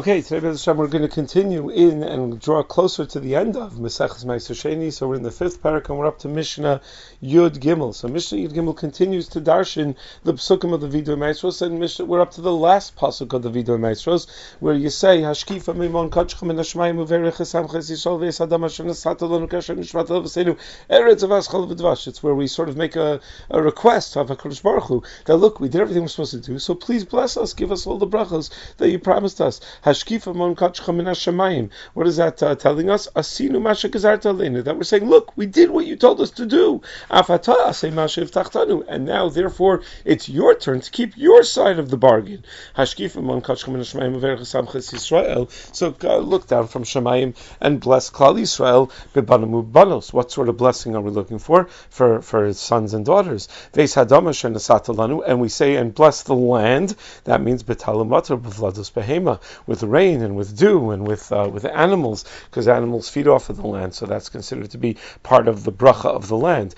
Okay, today B'ez Hashem, we're going to continue in and draw closer to the end of Maseches Ma'aser Sheni. So we're in the fifth parak and we're up to Mishnah Yud Gimel. So Mishnah Yud Gimel continues to darshan the psukim of the Vidui Maestros, and we're up to the last pasuk of the Vidui Maestros, where you say Hashkifa Mimon Kachchem in Hashmayim Uverich Esamches Yisrael Ve'Sadam Hashem Nesata Lanu Kasher Nishmat Avasenu Eretz Avaschal V'Dvash. It's where we sort of make a request of HaKadosh Baruch Hu that look, we did everything we're supposed to do, so please bless us, give us all the brachos that you promised us. Hashkifa mon kachcha min hashamayim. What is that telling us? Asinu masha gazarta aleinu. That we're saying, look, we did what you told us to do. Afata asay masha ivtachtanu. And now, therefore, it's your turn to keep your side of the bargain. Hashkifa mon kachcha min hashamayim uverich samches Yisrael. So look down from Shamayim and bless Klal Yisrael b'banamu banos. What sort of blessing are we looking for his sons and daughters? Veis hadama shenasata lanu. And we say, and bless the land. That means b'talumatar b'vlados behema, with rain and with dew and with animals, because animals feed off of the land, so that's considered to be part of the bracha of the land.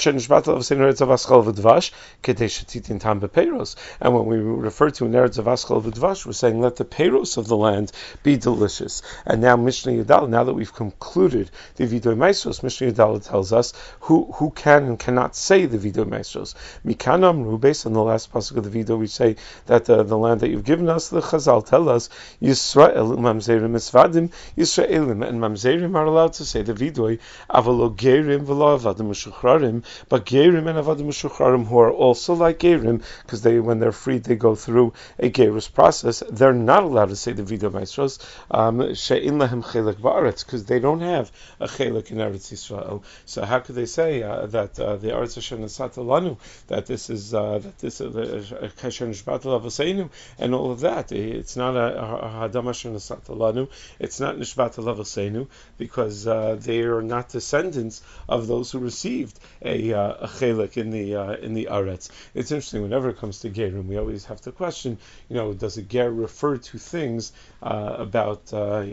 And when we refer to an eretz of aschal v'dvash, we're saying let the peiros of the land be delicious. And now Mishnah Yudal, now that we've concluded the Vidui Maestros, Mishnah Yudal tells us who can and cannot say the Vidui Maestros. Mikanam, based on the last pasuk of the Vidui, we say that the land that you've given us, the Chazal tell us, Yisrael mamzerim esvadim. Yisraelim and mamzerim are allowed to say the vidui. Avalo gerim v'lo avadim mushuchrarim. But gerim and avadim mushuchrarim, who are also like gerim, because when they're freed, they go through a gerus process. They're not allowed to say the vidui maestros. She'in lahem chelik ba'aretz, because they don't have a chelik in Eretz Yisrael. So how could they say that the Eretz Asher Nasata Lanu, that this is kasher nishbat l'avaseinu and all of that? It's not it's not Nishvat Lavasenu, because they are not descendants of those who received a chelik in the Aretz. It's interesting, whenever it comes to Gerim, we always have to question, does a Ger refer to things about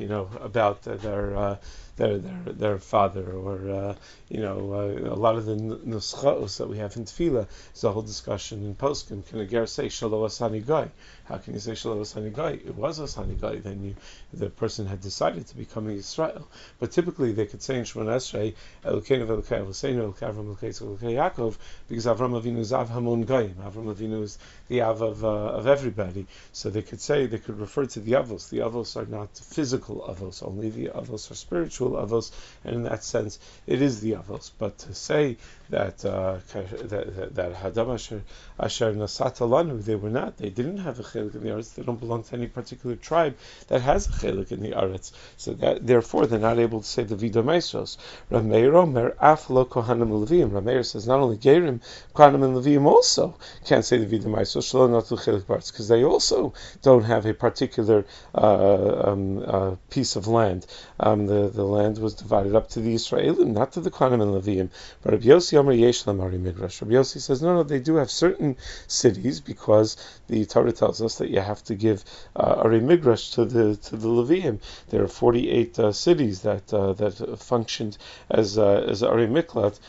their father, or a lot of the nuschaos that we have in Tefillah is a whole discussion in Poskim. Can a ger say Shalo Asani Gai? How can you say Shalo Asani Gai? It was Asani Gai. Then the person had decided to become a Yisrael. But typically they could say in Shemon Esrei Elokeinu v'Elokei Avosenu Elokei Avram Elokei Yaakov, because Avram Avinu is Av Hamon Goyim. Avram Avinu is the Av of everybody. So they could refer to the Avos. The Avos are not physical Avos. Only the Avos are spiritual Avos, and in that sense it is the Avos. But to say that Hadam Asher Nasata Lanu, they didn't have a chelik in the Aretz. They don't belong to any particular tribe that has a chelik in the Aretz. So that therefore they're not able to say the Vidui Maestros. Rameir Omer Af Lo Kohanim Levim. Rameir says not only Gerim, Kohanim and Levim also can't say the Vidui Maestros Shelo Natu Chelik Baretz, because they also don't have a particular piece of land. The land was divided up to the Yisraelim, not to the Kohanim and Levim. But Rabbi Yossi Omer Yesh Lam Ari Midrash. Rabbi Yossi says no, they do have certain cities, because the Torah tells us that you have to give Ari Midrash to the Leviim. There are 48 cities that functioned as Ari Miklat.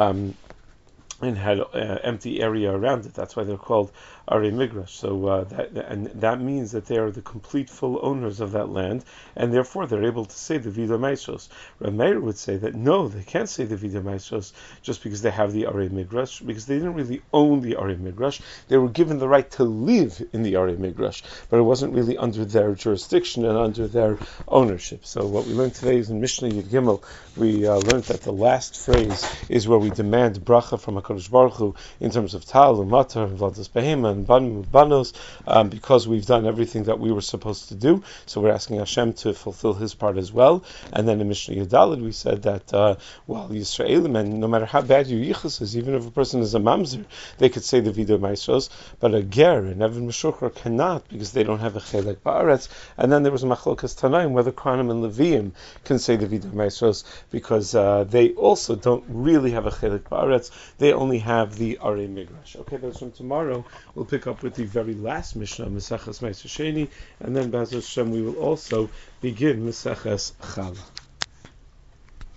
And had empty area around it. That's why they're called Ari Midrash. So that means that they are the complete full owners of that land, and therefore they're able to say the Vidui Maestros. Rav Meir would say that no, they can't say the Vidui Maestros just because they have the Ari Midrash, because they didn't really own the Ari Midrash. They were given the right to live in the Ari Midrash, but it wasn't really under their jurisdiction and under their ownership. So what we learned today is in Mishnah Yud Gimel, we learned that the last phrase is where we demand bracha from HaKadosh Baruch Hu in terms of Tal, Umatar, Vladas Behema, and Banos, because we've done everything that we were supposed to do. So we're asking Hashem to fulfill His part as well. And then in Mishnah Yudalid we said that Yisraelim, and no matter how bad your yichus is, even if a person is a mamzer, they could say the Vidui Maestros, but a ger and Evan Meshuchar cannot, because they don't have a chelek ba'aretz. And then there was a machlokas Tanaim whether Kohanim and Leviim can say the Vidui Maestros, because they also don't really have a chelek ba'aretz. They only have the Ari Midrash. Okay, that's from tomorrow. We'll pick up with the very last Mishnah, Maseches Ma'aser Sheni, and then B'ezras Hashem we will also begin Maseches Chala.